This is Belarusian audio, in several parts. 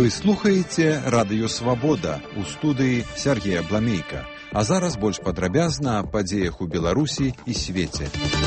Вы слухаеце радыё Свабода, у студыі Сергея Бламейка. А зараз больш падрабязна аб падзеях у Беларусі і свеце.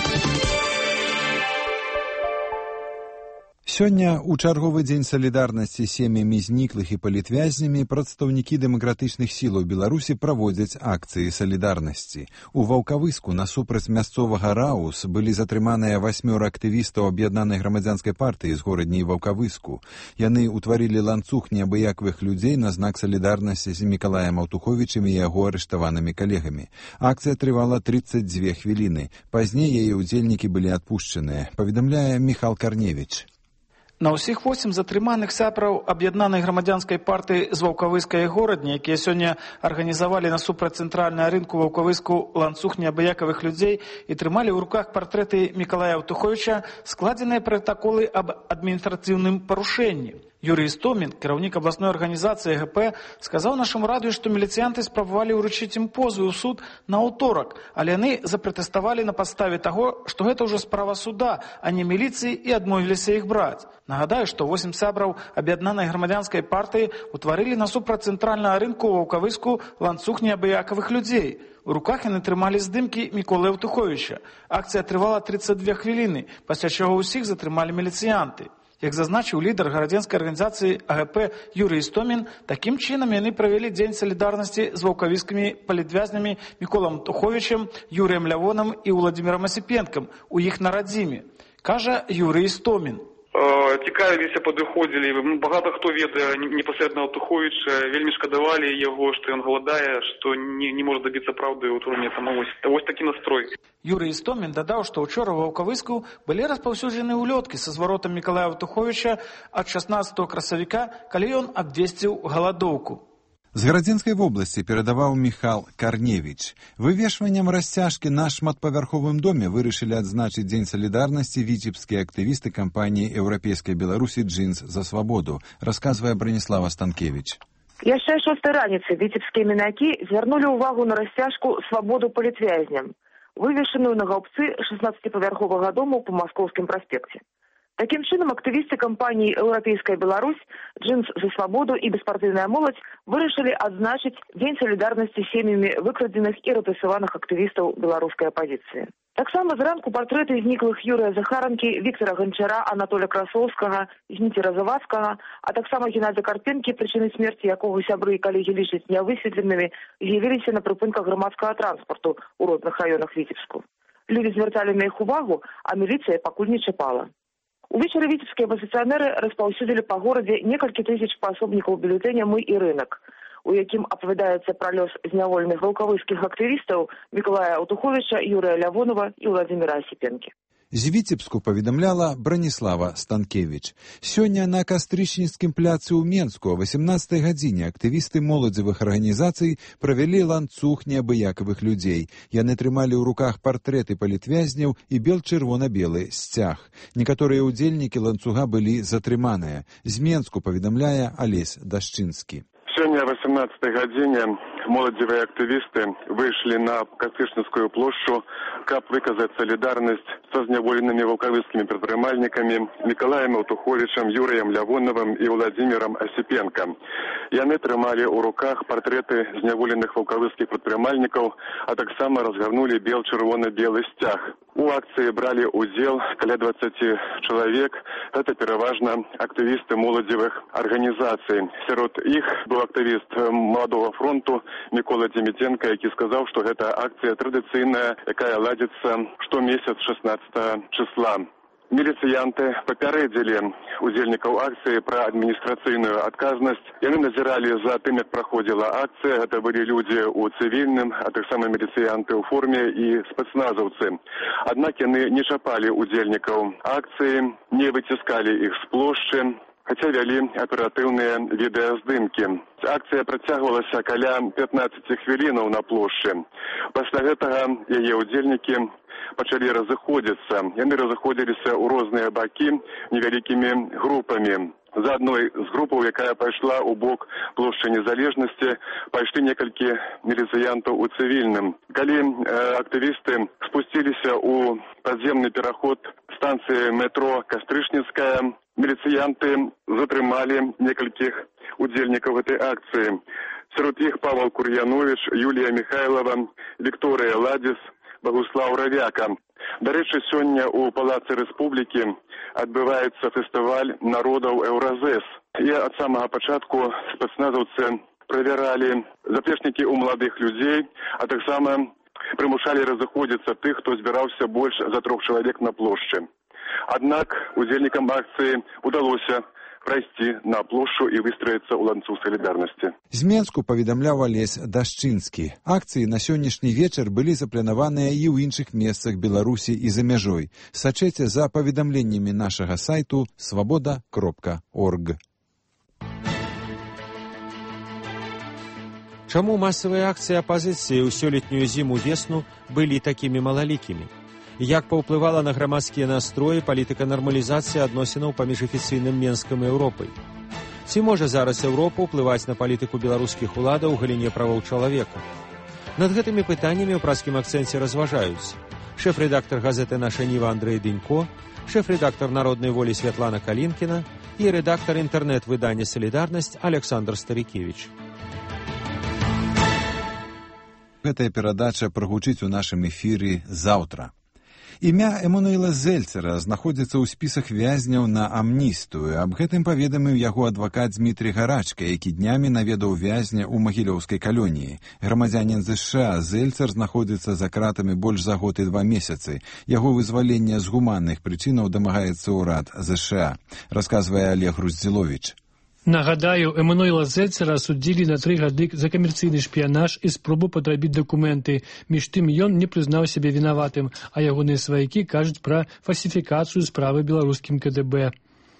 Сёння, у чарговы дзень салідарнасці з сем'ямі зніклых і палітвязнямі, прадстаўнікі дэмакратычных сілаў Беларусі праводзяць акцыі салідарнасці. У Ваўкавыску насупраць мясцовага Раус былі затрыманыя 8 актывістаў аб'яднанай грамадзянскай партыі з горадні Ваўкавыску. Яны ўтварылі ланцуг неабыякавых людзей на знак салідарнасці з Мікалаем Аўтуховічам і яго арыштаванымі калегамі. Акцыя трывала 32 хвіліны. Пазней яе ўдзельнікі былі адпушчаныя, паведамляе Міхал Карневіч. На ўсіх 8 затрыманых сябраў аб'яднанай грамадзянскай партыі з Ваўкавыска і горадні, якія сёння арганізавалі насупраць цэнтральнага рынку Ваўкавыску ланцуг неабыякавых людзей і трымалі ў руках партрэты Мікалая Аўтуховіча, складзеныя пратаколы аб адміністрацыйным парушэнні. Юрый Істомін, кіраўнік абласной арганізацыі ГП, сказаў нашаму радыё, што міліцыянты спрабавалі ўручыць ім позву ў суд на аўторак, але яны запратэставалі на падставе таго, што гэта ўжо справа суда, а не міліцыі, і адмовіліся іх браць. Нагадаю, што 8 сябраў аб'яднанай грамадзянскай партыі ўтварылі насупраць цэнтральнага рынку ў Ваўкавыску ланцуг неабыякавых людзей. У руках яны трымалі здымкі Міколы Аўтуховіча. Акцыя трывала 32 хвіліны, пасля чаго ўсіх затрымалі міліцыянты. Як зазначыў лідар гарадзенскай арганізацыі АГП Юрый Істомін, такім чынам яны правялі дзень салідарнасці з ваўкавіскімі палітвязнямі Міколам Аўтуховічам, Юрыем Лявонам і Уладзімірам Асіпенкам у іх на радзіме, кажа Юрый Істомін. Цікавіліся, падыходзілі, багата хто ведае непасрэдна Аўтуховіча, вельмі шкадавалі яго, што ён галадае, што не можа дабіцца праўды ў турме. Вось такі настрой. Юрый Істомін дадаў, што ўчора ў Ваўкавыску былі распаўсюджаны ўлёткі са зваротам Мікалая Аўтуховіча ад 16 красавіка, калі ён абвесціў галадоўку. З Гарадзенскай вобласці перадаваў Міхал Карневіч. Вывешваннем расцяжкі на шматпавярховым доме вырашылі адзначыць дзень салідарнасці віцебскія актывісты кампаніі «Еўрапейскай Беларусі Джинс за свабоду», расказвае Браніслава Станкевіч. Яшчэ 6 раніцы віцебскія мінакі звярнулі ўвагу на расцяжку «Свабоду палітвязням», вывешаную на гаўбцы 16-павярховага дому па Маскоўскім праспекце. Такім чынам, актывісты кампаніі «Еўрапейская Беларусь», «Джинс за свабоду» і «Беспартыйная моладзь» вырашылі адзначыць дзень салідарнасці з сем'ямі выкрадзеных і рэпрэсаваных актывістаў беларускай апазіцыі. Таксама зранку партрэты зніклых Юрыя Захаранкі, Віктара Ганчара, Анатоля Красоўскага, Зніцера Завадскага, а таксама Геннадзя Карпенкі, прычыны смерці якога сябры і калегі лічаць нявысветленымі, з'явіліся на прыпынках грамадскага транспарту ў розных раёнах Віцебску. Людзі звярталі на іх увагу, а міліцыя пакуль не чапала. Увечары віцебскія апазіцыянеры распаўсюдзілі па горадзе некалькі тысяч паасобнікаў бюлетэня «Мы і рынак», у якім апавядаецца пра лёс зняволеных ваўкавыскіх актывістаў Мікалая Аўтуховіча, Юрыя Лявонова і Уладзіміра Асіпенкі. З Віцебску паведамляла Браніслава Станкевіч. Сёння на Кастрычніцкім пляцы ў Менску о 18 гадзіне актывісты моладзевых арганізацый правялі ланцуг неабыякавых людзей. Яны трымалі ў руках партрэты палітвязняў і бел-чырвона-белы сцяг. Некаторыя ўдзельнікі ланцуга былі затрыманыя. З Менску паведамляе Алесь Дашчынскі. Сёння о 18 гадзіне моладзевыя актывісты выйшлі на Кастрычніцкую плошчу, каб выказаць салідарнасць са зняволенымі ваўкавыскімі прадпрымальнікамі Мікалаем Аўтуховічам, Юрыем Лявоновым і Уладзімірам Асіпенкам. Яны трымалі ў руках партрэты зняволеных ваўкавыскіх прадпрымальнікаў, а таксама разгарнулі бел-чырвона-белы сцяг. У акцыі бралі ўдзел каля 20 чалавек. Гэта пераважна актывісты моладзевых арганізацый. Сярод іх быў актывіст Маладога фронту Мікола Дзімідзенка, які сказаў, што гэта акцыя традыцыйная, якая ладзіцца штомесяц 16 числа. Міліцыянты папярэдзілі удзельнікаў акцыі пра адміністрацыйную адказнасць. Яны назіралі за тым, як праходзіла акцыя. Гэта былі людзі ў цывільным, а таксама міліцыянты ў форме і спецназаўцы. Аднак яны не чапалі удзельнікаў акцыі, не выціскалі іх з плошчы, хаця вялі аператыўныя відэаздымкі. Акцыя працягвалася каля 15 хвілінаў на плошчы. Пасля гэтага яе удзельнікі пачалі разыходзіцца. Яны разыходзіліся ў розныя бакі невялікімі групамі. За адной з групаў, якая пайшла ў бок плошчы Незалежнасці, пайшлі некалькі міліцыянтаў у цывільным. Калі актывісты спусціліся ў падземны пераход станцыі метро Кастрычніцкая, міліцыянты затрымалі некалькіх удзельнікаў гэтай акцыі. Сярод іх Павел Кур'янович, Юлія Михайлова, Вікторыя Ладзіс, Багуслаў Равяка. Дарэчы, сёння ў Палацы Рэспублікі адбываецца фестываль народаў Еўразэс. І ад самага пачатку спецназаўцы правяралі заплечнікі ў маладых людзей, а таксама прымушалі разыходзіцца тых, хто збіраўся больш за 3 чалавек на плошчы. Аднак удзельнікам акцыі удалося прайсці на плошчу і выстроіцца ў ланцуг салідарнасці. З Менску паведамляў Алесь Дашчынскі. Акцыі на сённяшні вечар былі запланаваныя і ў іншых месцах Беларусі і за мяжой. Сачэце за паведамленнямі нашага сайту svoboda.org. Чаму масавыя акцыі апазіцыі ў сёлетнюю зіму-весну былі такімі малалікімі? Як паўплывала на грамадскія настроі палітыка нармалізацыі адносінаў паміж афіцыйным Менскам і Еўропай? Ці можа зараз Еўропа ўплываць на палітыку беларускіх уладаў у галіне правоў чалавека? Над гэтымі пытаннямі ў празкім акцэнце разважаюць шэф-рэдактар газеты «Наша Ніва» Андрэй Дынько, шэф-рэдактар «Народнай волі» Святлана Калінкіна і рэдактар інтэрнэт-выдання «Салідарнасць» Александр Старікевіч. Гэтая перадача прагучыць у нашым эфіры заўтра. Імя Эммануэла Зельцера знаходзіцца ў спісах вязняў на амністыю. Аб гэтым паведаміў яго адвакат Дмітрий Гарачка, які днямі наведаў вязня ў Магілёўскай калоніі. Грамадзянін ЗША Зельцер знаходзіцца за кратамі больш за год і 2 месяцы. Яго вызвалення з гуманных прычынаў дамагаецца ўрад ЗША, расказвае Олег Груздзіловіч. Нагадаю, Эммануэла Зельцера судзілі на 3 гады за камерцыйны шпіянаж і спробу падрабіць дакументы. Між тым ён не прызнаў сябе вінаватым, а ягоныя сваякі кажуць пра фальсіфікацыю справы беларускім КДБ.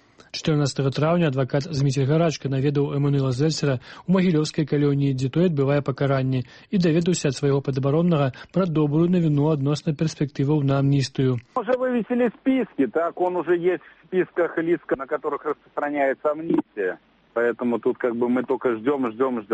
14 траўня адвакат Дмітрий Гарачка наведаў Эммануэла Зельцера ў Магілёўскай калоніі, дзе той адбывае пакаранне, і даведаўся ад свайго падабароннага пра добрую навіну адносна перспектываў на амністыю. Уже вывесили списки, так, он уже есть в списках лиц, на которых распространяется амнистия. Поэтому тут как бы мы только ждем.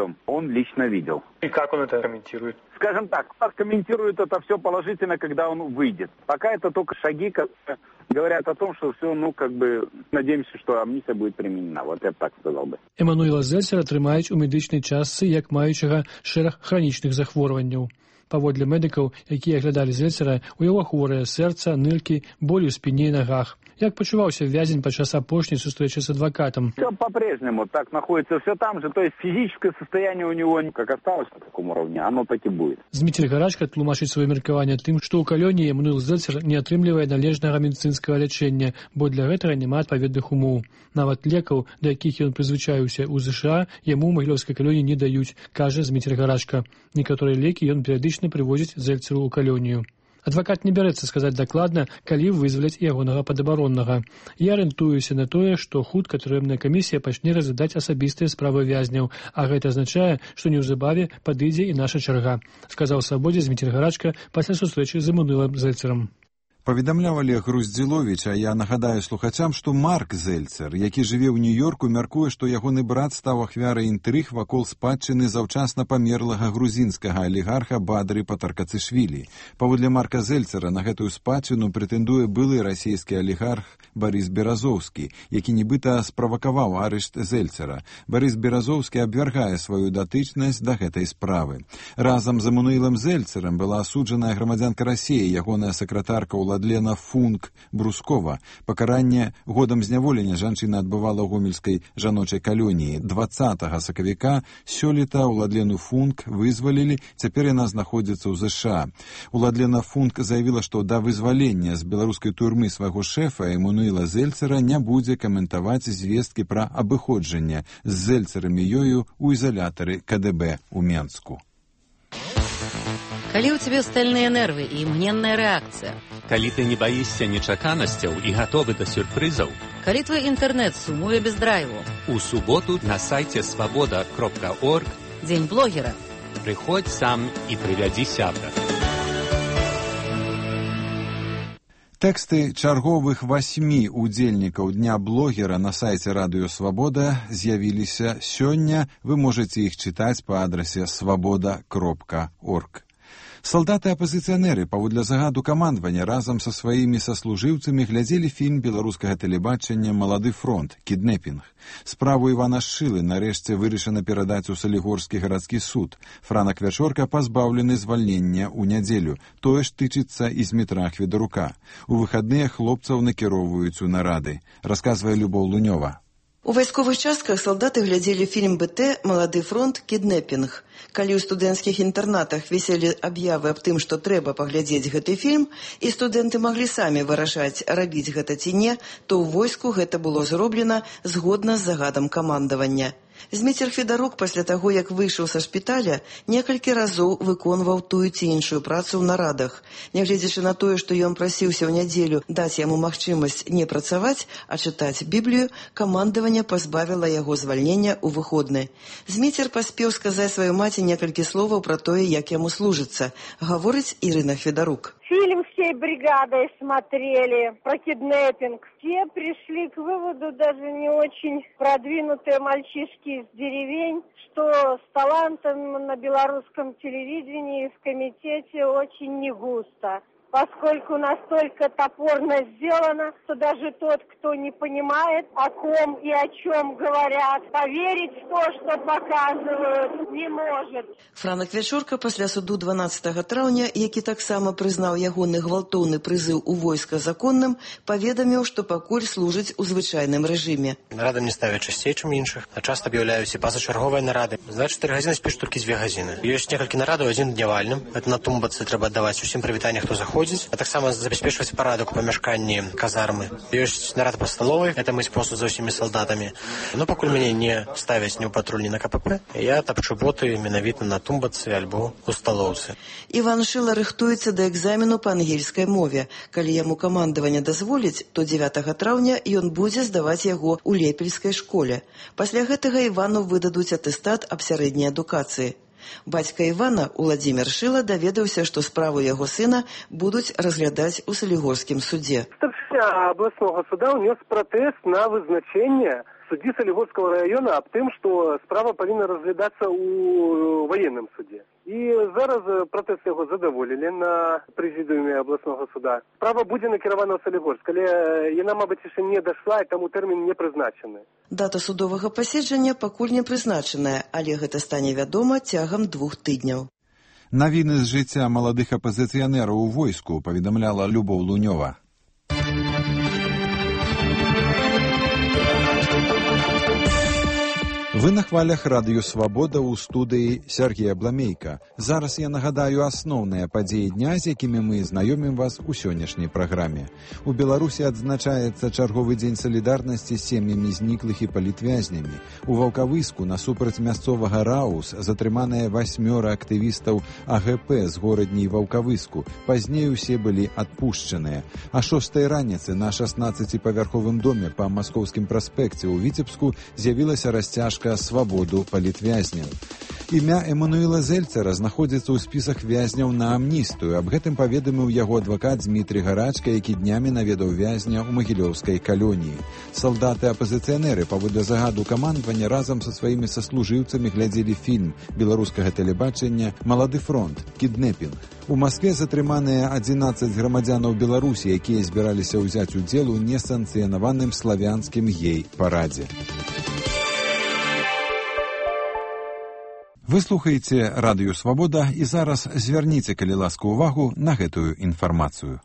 Он лично видел. И как он это комментирует? Скажем так, он комментирует это все положительно, когда он выйдет. Пока это только шаги, которые говорят о том, что все, надеемся, что амнистия будет применена. Вот я так сказал бы. Эммануэла Зельцера трымаюць у медычнай частцы як маючага шэраг хранічных захворванняў. Паводле медыкаў, якія аглядалі Зельцера, у яго хворыя сэрца, ныркі, боль у спіне і нагах. Як пачуваўся вязень падчас апошняй сустрэчы с адвокатом? Все по-прежнему так находится, все там же. То есть физическое состояние у него как осталось на таком уровне, оно так и будет. Дмітрий Гарачка тлумачыць сваё меркаванне тым, што ў калоніі Эммануэл Зельцер не атрымлівае належнага медыцынскага лячэння, бо для гэтага няма адпаведных умоў. Нават лекаў, да якіх ён прызвычаіўся ў ЗША, яму ў Магілёўскай калоніі не даюць, кажа Дмітрий Гарачка. Некаторыя лекі ён перыядычна прывозіць Зельцеру ў калонію. Адвакат не бярэцца сказаць дакладна, калі вызваляць ягонага падабароннага. Я арыентуюся на тое, што хутка тюрэмная камісія пачне разглядаць асабістыя справы вязняў, а гэта азначае, што неўзабаве падыдзе і наша чарга, сказаў Свабодзе Дмітрий Гарачка пасля сустрэчы з Эммануэлам Зельцерам. Паведамляў Олег Груздзіловіч, а я нагадаю слухачам, што Марк Зельцер, які жыве ў Нью-Йорку, мяркуе, што ягоны брат стаў ахвярай інтрыг вакол спадчыны заўчасна памерлага грузінскага алігарха Бадры Патаркацышвілі. Паводле Марка Зельцера на гэтую спадчыну прэтэндуе былы расійскі алігарх Барыс Беразоўскі, які нібыта справакаваў арышт Зельцера. Барыс Беразоўскі абвяргае сваю датычнасць да гэтай справы. Разам з Эммануэлам Зельцерам была асуджаная грамадзянка Расіі, ягоная сакратарка Уладлена Функ Брускова. Пакаранне годам зняволення жанчына адбывала ў гомельскай жаночай калоніі. 20 сакавіка сёлета Уладлену Функ вызвалілі, цяпер яна знаходзіцца ў ЗША. Уладлена Функ заявіла, што да вызвалення з беларускай турмы свайго шэфа Эммануэла Зельцера не будзе каментаваць звесткі пра абыходжанне з Зельцерамі ёю ў ізалятары КДБ у Менску. Калі ў цябе стальныя нервы і імгненная рэакцыя. Калі ты не баішся нечаканасцяў і гатовы да сюрпрызаў. Калі твой інтэрнэт сумуе без драйву. У суботу на сайце svoboda.org Дзень блогера. Прыходзь сам і прывядзі сябра. Тэксты чарговых 8 удзельнікаў Дня блогера на сайце Радыё Свабода з'явіліся сёння. Вы можаце іх чытаць па адрасе svoboda.org. Салдаты-апазіцыянеры паводле загаду камандавання разам са сваімі саслужыўцамі глядзелі фільм беларускага тэлебачання «Малады фронт. Кіднэпінг». Справу Івана Шчылы нарэшце вырашана перадаць у Салігорскі гарадскі суд. Франак Вячорка пазбаўлены звальнення ў нядзелю. Тое ж тычыцца і Змітра Хведарука. У выхадныя хлопцаў накіроўваюць у нарады, расказвае Любоў Лунёва. У вайсковых частках салдаты глядзелі фільм БТ «Малады фронт. Кіднэпінг». Калі ў студэнцкіх інтэрнатах віселі аб'явы аб тым, што трэба паглядзець гэты фільм, і студэнты маглі самі вырашаць, рабіць гэта ці не, то ў войску гэта было зроблена згодна з загадам камандавання. Зміцер Хведарук пасля таго, як выйшаў са шпіталя, некалькі разоў выконваў тую ці іншую працу ў нарадах. Нягледзячы на тое, што ён прасіўся ў нядзелю даць яму магчымасць не працаваць, а чытаць Біблію, камандаванне пазбавіла яго звальнення ў выходны. Зміцер паспеў сказаць сваёй маці некалькі словаў пра тое, як яму служыцца, гаворыць Ірына Хведарук. Фильм всей бригадой смотрели про киднеппинг. Все пришли к выводу, даже не очень продвинутые мальчишки из деревень, что с талантом на белорусском телевидении в комитете очень не густо. Поскольку настолько топорно сделано, что даже тот, кто не понимает, о ком и о чем говорят, поверить в то, что показывают, не может. Франак Вячорка пасля суду 12 траўня, які таксама прызнаў ягоны гвалтоўны прызыў у войска законным, паведаміў, што пакуль служыць у звычайным рэжыме. Нарадам не ставяць часцей, чым іншых, а часта аб'яўляюць і пазачарговыя нарады. За 4 гадзіны спіш толькі 2 гадзіны. Ёсць некалькі нарадаў, адзін днявальным. Гэта на тумбацы трэба аддаваць усім прывітанне, хто заходзіць, а таксама забяспечваць парадак у памяшканні казармы. Ёсць нарад па сталовай, гэта мыць посуд за ўсімі салдатамі. Но пакуль мяне не ставяць ні ў патруль, ні на КПП, я тапчу боты менавіта на тумбацы альбо ў сталоўцы. Іван Шчыла рыхтуецца да экзамену па ангельскай мове. Калі яму камандаванне дазволіць, то 9 траўня ён будзе здаваць яго ў Лепельскай школе. Пасля гэтага Івану выдадуць атэстат аб сярэдняй адукацыі. Бацька Івана, Уладзімір Шчыла, даведаўся, што справу яго сына будуць разглядаць у Салігорскім судзе. Старшыня абласнога суда ўнёс пратэст на вызначэнне суддзі Салігорскага раёна аб тым, што справа павінна разглядацца ў ваенным судзе. І зараз пратэст яго задаволілі на прэзідыуме абласнога суда. Справа будзе накіравана ў Салігорск, але яна, мабыць, яшчэ не дайшла, і таму тэрмін не прызначаны. Дата судовага паседжання пакуль не прызначаная, але гэта стане вядома цягам 2 тыдняў. Навіны з жыцця маладых апазіцыянераў у войску паведамляла Любоў Лунёва. Вы на хвалях радыё «Свабода» ў студыі Сергея Бламейка. Зараз я нагадаю асноўныя падзеі дня, з якімі мы знаёмім вас у сённяшняй праграме. У Беларусі адзначаецца чарговы дзень салідарнасці з сем'ямі зніклых і палітвязнямі. У Ваўкавыску насупраць мясцовага РАУС затрыманыя 8 актывістаў АГП з горадні Ваўкавыску. Пазней усе былі адпушчаныя. А 6 раніцы на 16-павярховым доме па Маскоўскім праспекце ў Віцебску з'явілася расцяжка «Свабоду палітвязняў». Імя Эмануіла Зельцера знаходзіцца ў спісах вязняў на амністыю. Аб гэтым паведаміў яго адвакат Дмітрий Гарачка, які днямі наведаў вязня ў Магілёўскай калоніі. Салдаты-апазіцыянеры паводле загаду камандавання разам са сваімі саслужыўцамі глядзелі фільм беларускага тэлебачання «Малады фронт. Кіднэпінг». У Маскве затрыманыя 11 грамадзянаў Беларусі, якія збіраліся ўзяць удзел у несанкцыянаваным славянскім гей-парадзе. Вы слухаеце радыё «Свабода» і зараз звярніце, калі ласка, увагу на гэтую інфармацыю.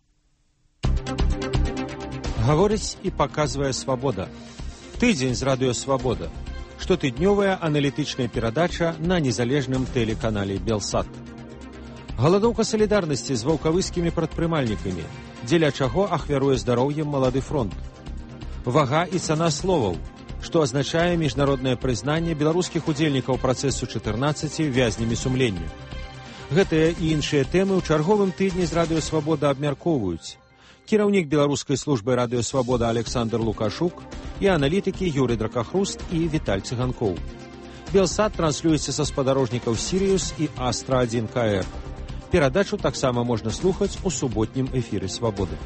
Гаворыць і паказвае «Свабода». Тыдзень з радыё «Свабода». Штотыднёвая аналітычная перадача на незалежным тэлеканале «Белсат». Галадоўка салідарнасці з ваўкавыскімі прадпрымальнікамі, дзеля чаго ахвяруе здароўем «Малады фронт». Вага і цана словаў, што азначае міжнароднае прызнанне беларускіх удзельнікаў працэсу 14 вязнямі сумлення. Гэтыя і іншыя тэмы ў чарговым тыдні з радыё «Свабода» абмяркоўваюць кіраўнік беларускай службы радыё «Свабода» Александр Лукашук і аналітыкі Юрый Дракахруст і Віталь Цыганкоў. Белсат транслюецца са спадарожнікаў «Сіриус» і «Астра-1 КР». Перадачу таксама можна слухаць у суботнім эфіры «Свабоды».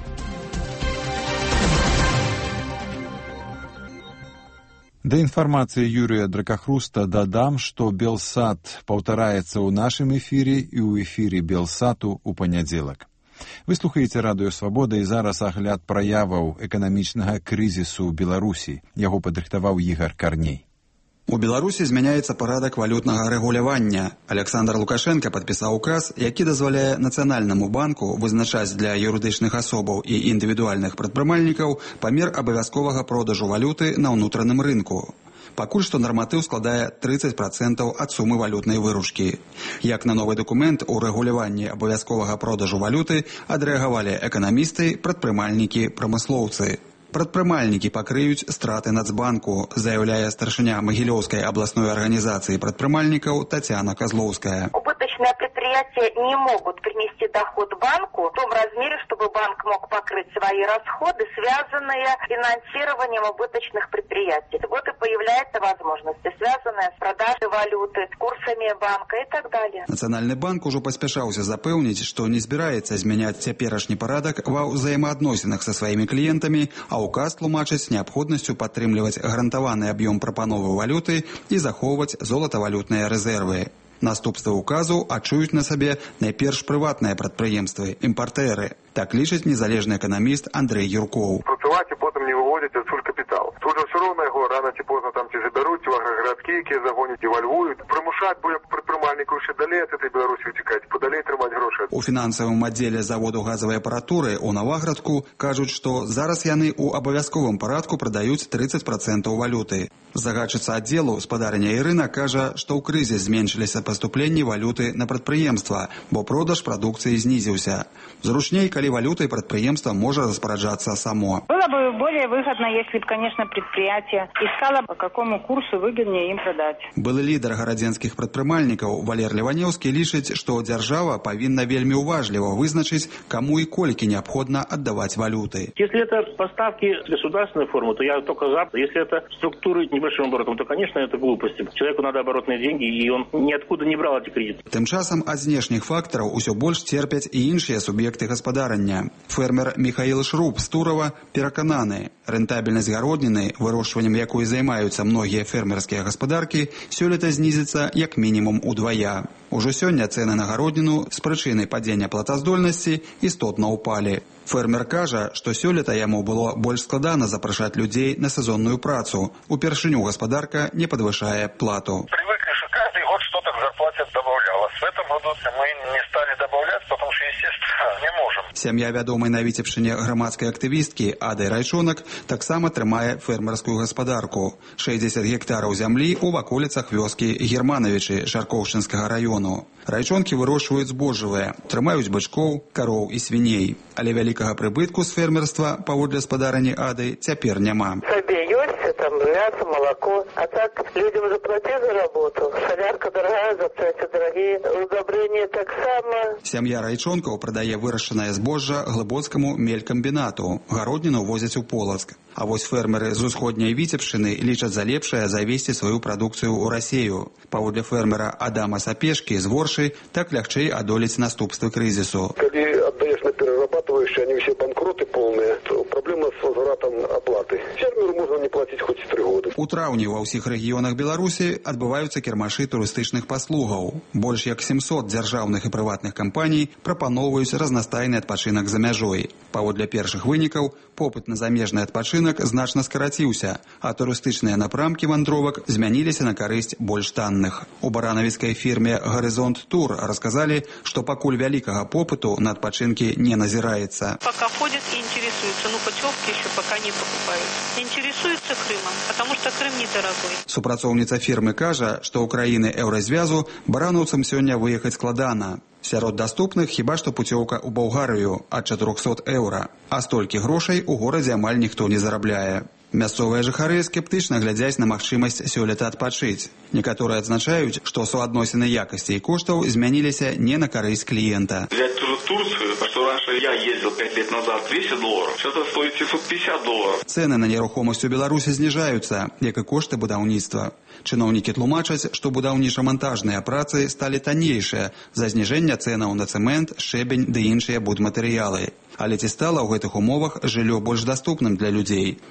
Да інфармацыі Юрыя Дракахруста дадам, што Белсат паўтараецца ў нашым эфіры і ў эфіры Белсату ў панядзелак. Вы слухаеце радыё Свабода і зараз агляд праяваў эканамічнага крызісу ў Беларусі. Яго падрыхтаваў Ігар Карней. У Беларусі змяняецца парадак валютнага рэгулявання. Александр Лукашенко падпісаў указ, які дазваляе Нацыянальнаму банку вызначаць для юрыдычных асобаў і індывідуальных прадпрымальнікаў памер абавязковага продажу валюты на ўнутраным рынку. Пакуль што нарматыў складае 30% ад сумы валютнай выручкі. Як на новы дакумент у рэгуляванні абавязковага продажу валюты адрэагавалі эканамісты, прадпрымальнікі, прамыслоўцы. Прадпрымальнікі пакрыюць страты Нацбанку, заяўляе старшыня Магілёўскай абласной арганізацыі прадпрымальнікаў Татьяна Козловская. Убыточные предприятия не могут принести доход банку в том размере, чтобы банк мог покрыть свои расходы, связанные с финансированием убыточных предприятий. Вот и появляются возможности, связанные с продажей валюты, с курсами банка и так далее. Нацыянальны банк ужо паспяшаўся запэўніць, што не збіраецца змяняць цяперашні парадак ва ўзаемаадносінах са сваімі кліентамі, а указ тлумачыць неабходнасцю падтрымліваць гарантаваны аб'ём прапановы валюты і захоўваць золатавалютныя рэзервы. Наступствы указу адчуюць на сабе найперш прыватныя прадпрыемствы, імпартэры. Так лічыць незалежны эканаміст Андрэй Юркоў. Працаваць і потым не выводзяць адсюль капітал. Тут жа ўсё роўна яго рана ці позна там ці забяруць, ці ў аграгарадкі, якія загоняць і вальвуюць. Прымушаць будзе прадпрымальнікаў яшчэ далей ад этой Беларусі уцікаць, падалей трымаць грошы. У фінансавым аддзеле заводу газавай апаратуры ў Наваградку кажуць, што зараз яны ў абавязковым парадку прадаюць 30% валюты. Загадчыца аддзелу спадарня Ірына кажа, што ў крызіс зменшыліся паступленні валюты на прадпрыемства, бо продаж прадукцыі знізіўся. Зручней, калі валютай прадпрыемства можа распараджацца само. Было бы более выгодно, если бы, конечно, предприятие искало, по какому курсу выгоднее им продать. Былы лідар гарадзенскіх прадпрымальнікаў Валер Леванеўскі лічыць, што дзяржава павінна вельмі уважліва вызначыць, каму і колькі неабходна аддаваць валюты. Если это поставки государственной формы, то я только за. Если это структуры небольшим оборотом, то, конечно, это глупости. Человеку надо оборотные деньги, и он ниоткуда не брал эти кредиты. Тым часам ад знешніх фактараў усё больш церпяць і іншыя суб'екты гаспадарання. Фермер Михаил Шруб з Турова перакананы, рэнтабельнасць гародніны, вырошчваннем якой займаюцца многія фермерскія гаспадаркі, сёлета знізіцца як мінімум удвая. Ужо сёння цэны на гародніну з прычыны падзення платаздольнасці істотна ўпалі. Фермер кажа, што сёлета яму было больш складана запрашаць людзей на сезонную працу. Упершыню гаспадарка не падвышае плату. Привыкли, что каждый год что-то к зарплате добавлялось. В этом году мы не стали добавлять, потому что, естественно, не можем. Сям'я вядомай на Віцебшчыне грамадскай актывісткі Ады Райчонак таксама трымае фермерскую гаспадарку. 60 гектараў зямлі ў ваколіцах вёскі Германавічы Шаркоўшчынскага раёну. Райчонкі вырошчваюць збожжавыя, трымаюць бычкоў, кароў і свіней. Але вялікага прыбытку з фермерства, паводле спадарні Ады, цяпер няма. Сабе ёсць, там мясо, молоко, а так людям заплатить за работу. Солярка дорогая, запчасти дорогие, удобрения так само. Сям'я Райчонкаў прадае вырашчанае збожжа глыбоцкаму мелькамбінату. Гародніну возяць у Полацк. А вось фермеры з усходняй Віцебшчыны лічаць за лепшае завесці сваю прадукцыю ў Расею. Паводле фермера Адама Сапешкі з Воршы, так лягчэй адолець наступствы крызісу. Калі аддаеш на перерабатывающие, они все банкроты полные, то проблема с возвратом оплаты. Фермеру можно не платить хоть 3 года. У траўні ва ўсіх рэгіёнах Беларусі адбываюцца кірмашы турыстычных паслугаў. Больш як 700 дзяржаўных і прыватных кампаній прапаноўваюць разнастайны адпачынак за мяжой. Паводле першых вынікаў, попыт на замежны адпачынак значна скараціўся, а турыстычныя напрамкі вандровак змяніліся на карысць больш танных. У баранавіцкай фірме «Горизонт Тур» расказалі, што пакуль вялікага попыту на адпачынкі не назіраецца. Пока ходят и интересуются, но путевки еще пока не покупают. Интересуются Крымом, потому что Крым недорогой. Супрацоўніца фірмы кажа, што ў краіны еўразвязу баранаўцам сёння выехаць складана. Сярод даступных хіба што пуцёўка ў Балгарыю ад 400 еўра, а столькі грошай у горадзе амаль ніхто не зарабляе. Мясцовыя жыхары скептычна глядзяць на магчымасць сёлета адпачыць. Некаторыя адзначаюць, што суадносіны якасці і коштаў змяніліся не на карысць кліента. Взять ту же Турцию, что раньше я ездил 5 лет назад, $200, сейчас это стоит $750. Цэны на нерухомасць у Беларусі зніжаюцца, як і кошты будаўніцтва. Чыноўнікі тлумачаць, што будаўніча-мантажныя працы сталі таннейшыя за зніжэнне цэнаў на цэмент, шэбень ды іншыя будматэрыялы. Але ці стала ў гэтых умовах жыллё больш даступным для людзей? Маладая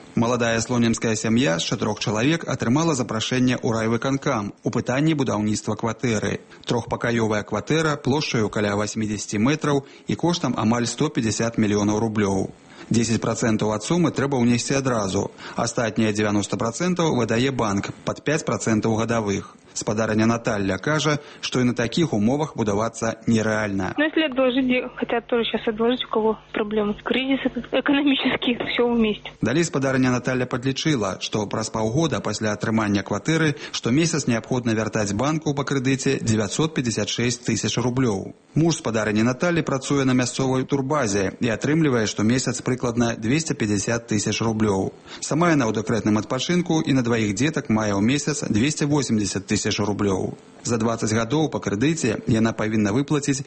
Маладая слонімская сям'я з 4 чалавек атрымала запрашэнне ў райвыканкам у пытанні будаўніцтва кватэры. Трохпакаёвая кватэра плошчаю каля 80 метраў і коштам амаль 150 мільёнаў рублёў. 10% ад сумы трэба ўнесці адразу, астатнія 90% выдае банк пад 5% гадавых. Спадарыня Наталья кажа, что и на таких умовах будоваться нереально. Но если отложить, хотят тоже сейчас отложить, у кого проблемы. Кризис экономический, все вместе. Далей спадарыня Наталья подлічыла, что праз паўгода пасля атрымання кватэры штомесяц неабходна вяртаць банку па крэдыце 956 тысяч рублёў. Муж спадарыні Натальи працуе на мясцовай турбазе і атрымлівае штомесяц прыкладна 250 тысяч рублёў. Сама яна ў дэкрэтным адпачынку і на дваіх дзетак мае ў месяц 280 тысяч рублёў. За 20 гадоў па крэдыце яна павінна выплаціць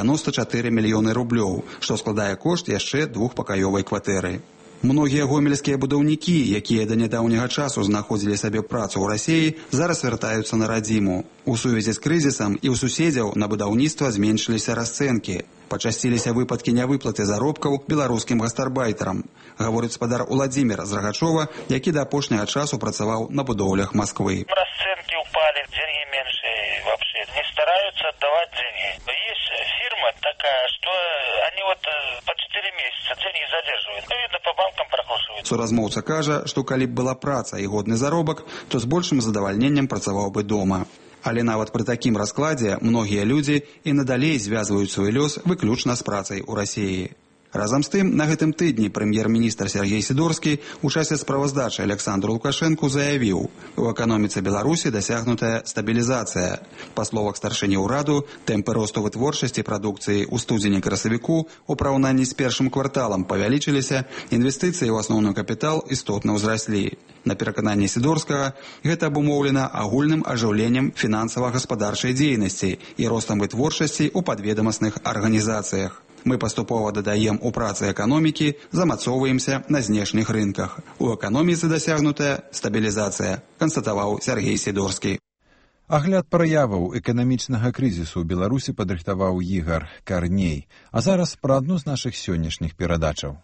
94 мільёны рублёў, што складае кошт яшчэ двухпакаёвай кватэры. Многія гомельскія будаўнікі, якія да нядаўняга часу знаходзілі сабе працу ў Расіі, зараз вяртаюцца на радзіму. У сувязі з крызісам і ў суседзяў на будаўніцтва зменшыліся расцэнкі. Пачасціліся выпадкі нявыплаты заробкаў беларускім гастарбайтарам, гаворыць спадар Уладзімір з Рагачова, які да апошняга часу працаваў на будоўлях Москвы. Расценки упали, деньги меньше вообще. Не стараются отдавать деньги. Есть фирма такая, что они вот по 4 месяца деньги задерживают. Ну, видно, по банкам прокручивают. Суразмоўца кажа, што калі б была праца і годны заробак, то з большым задавальненнем працаваў бы дома. Але нават пры такім раскладзе многія людзі і надалей звязваюць свой лёс выключна з працай у Расіі. Разам з тым, на гэтым тыдні прэм'ер-міністр Сергей Сідорскі у часе справаздачы Александру Лукашэнку заявіў, у эканоміцы Беларусі дасягнутая стабілізацыя. Па словах старшыні ўраду, тэмпы росту вытворчасці прадукцыі ў студзені-красавіку у параўнанні з першым кварталам павялічыліся, інвестыцыі ў асноўны капітал істотна ўзраслі. На перакананні Сідорскага, гэта абумоўлена агульным ажыўленнем фінансава-гаспадарчай дзейнасці і ростам вытворчасці ў падведамасных арганізацыях. Мы паступова дадаем у працы эканомікі, замацоўваемся на знешніх рынках. У эканоміцы дасягнутая стабілізацыя, канстатаваў Сергей Сідорскі. Агляд праяваў эканамічнага крызісу ў Беларусі падрыхтаваў Ігар Карней. А зараз пра адну з нашых сённяшніх перадачаў.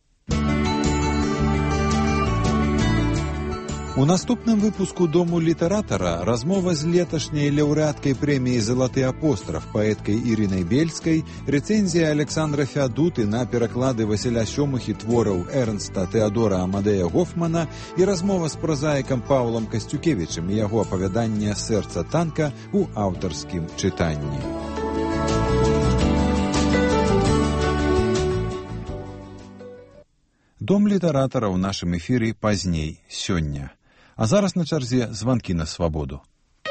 У наступным выпуску «Дому літаратара» размова з леташняй лаўрэаткай прэміі «Залаты апостраф» паэткай Ірынай Бельскай, рэцэнзія Александра Фядуты на пераклады Васіля Сёмухі твораў Эрнста Тэадора Амадея Гофмана і размова з празаікам Паўлам Касцюкевічам і яго апавядання «Сэрца танка» у аўтарскім чытанні. «Дом літаратара» ў нашым эфіры пазней, сёння. А зараз на чарзе званкі на свабоду.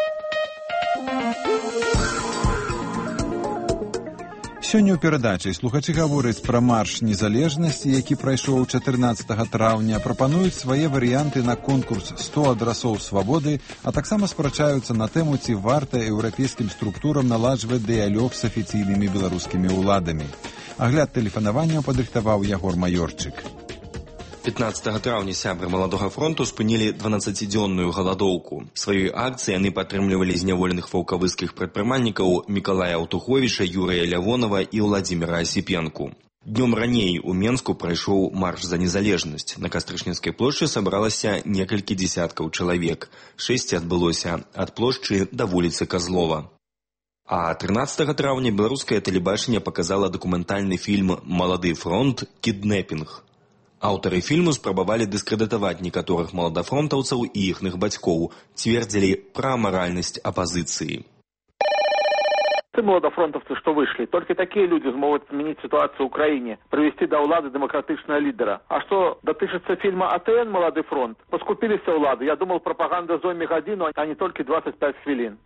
Сёння ў перадачы слухачы гавораць пра марш незалежнасці, які прайшоў 14 траўня, прапануюць свае варыянты на конкурс 100 адрасоў свабоды, а таксама спрачаюцца на тэму, ці варта еўрапейскім структурам наладжваць дыялог з афіцыйнымі беларускімі ўладамі. Агляд тэлефанаванняў падрыхтаваў Ягор Маёрчык. 15 траўня сябры Маладога фронту спынілі 12-дзённую галадоўку. Сваёй акцыяй яны падтрымлівалі зняволеных ваўкавыскіх прадпрымальнікаў Мікалая Аўтуховіча, Юрыя Лявонова і Владзіміра Асіпенку. Днём раней у Менску прайшоў марш за незалежнасць. На Кастрычніцкай плошчы сабралася некалькі дзесяткаў чалавек. 6 адбылося ад плошчы да вуліцы Казлова. А 13 траўня беларускае тэлебачанне паказала дакументальны фільм «Малады фронт. Кіднэпінг». Аўтары фільму спрабавалі дыскрэдытаваць некаторых маладафронтаўцаў і іхных бацькоў, цвердзілі пра амаральнасць апазіцыі. Те молодофронтовцы, что вышли, только такие люди смогут изменить ситуацию в Украине, привести до улады демократичного лидера. А что дотычется фильма «АТН. Молодый фронт», поскупились улады. Я думал, пропаганда зойме годину, а не только 25 хвилин.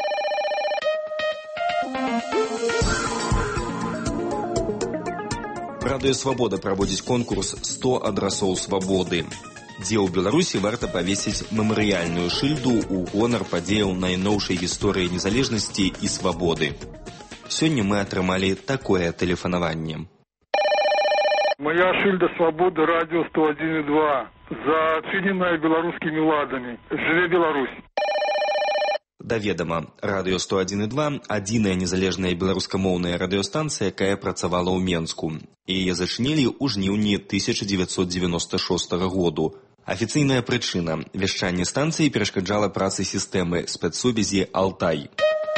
Радыё Свабода праводзіць конкурс 100 адрасоў свабоды, дзе ў Беларусі варта павесіць мемарыяльную шыльду ў гонар падзеяў найноўшай гісторыі незалежнасці і свабоды. Сёння мы атрымалі такое тэлефанаванне. Моя шыльда свабоды радыё 101,2, зачыненая беларускімі ладамі. Жыве Беларусь! Да ведама, радыё 101,2 – адзіная незалежная беларускамоўная радыёстанцыя, якая працавала ў Менску. І яе зачынілі ў жніўні 1996 году. Афіцыйная прычына – вяшчанне станцыі перашкаджала працы сістэмы спецсувязі «Алтай».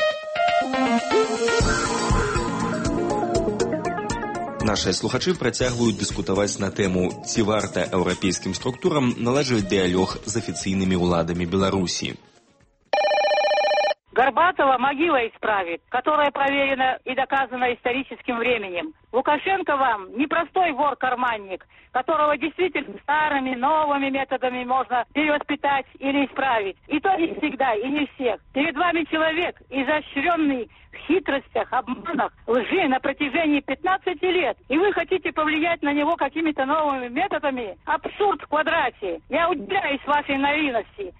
Нашыя слухачы працягваюць дыскутаваць на тэму, ці варта еўрапейскім структурам наладжваць дыялог з афіцыйнымі ўладамі Беларусі. Горбатова могила исправит, которая проверена и доказана историческим временем. Лукашенко вам не простой вор-карманник, которого действительно старыми, новыми методами можно перевоспитать или исправить. И то не всегда, и не всех. Перед вами человек, изощренный в хитростях, обманах, лжи на протяжении 15 лет. И вы хотите повлиять на него какими-то новыми методами? Абсурд в квадрате. Я удивляюсь вашей наивности.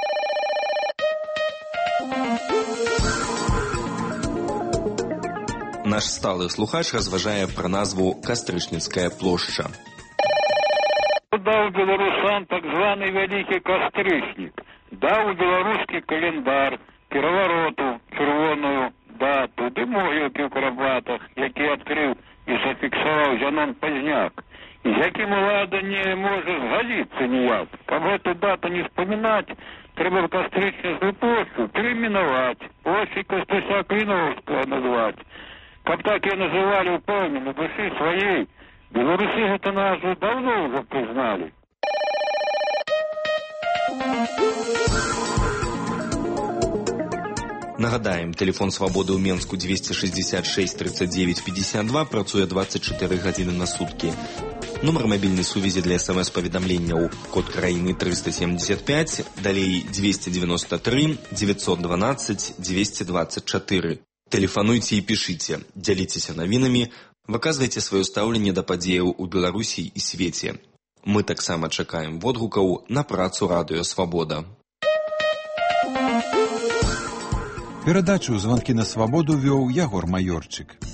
Наш сталы слухач разважае пра назву «Кастрычніцкая плошча». Даў беларусан так званы вялікі кастрычнік, даў беларускі календар, перавароту, чырвоную дату, ды могілкі ў Карабатах, які адкрыў і зафіксаваў Зянон Пазняк, і з якім улада не можа згадзіцца ніяк. Каб гэту дату не вспамінаць, трэба кастрычніцкую плошчу перайменаваць, плошчай Кастуся Кліновскага назваць. Каб так і называлі ўпэўнена душы сваей, беларусы гэта назву даўно ўжо прызналі. Нагадаем, тэлефон свабоды ў Менску 266 39 52 працуе 24 гадзіны на суткі. Нумар мабільнай сувязі для СМС-паведамленняў код краіны 375, далей 293 912 224. Тэлефануйце і пішыце, дзяліцеся навінамі, выказвайце сваё стаўленне да падзеяў у Беларусі і свеце. Мы таксама чакаем водгукаў на працу радыё «Свабода». Перадачу «Званкі на свабоду» вёў Ягор Маёрчык.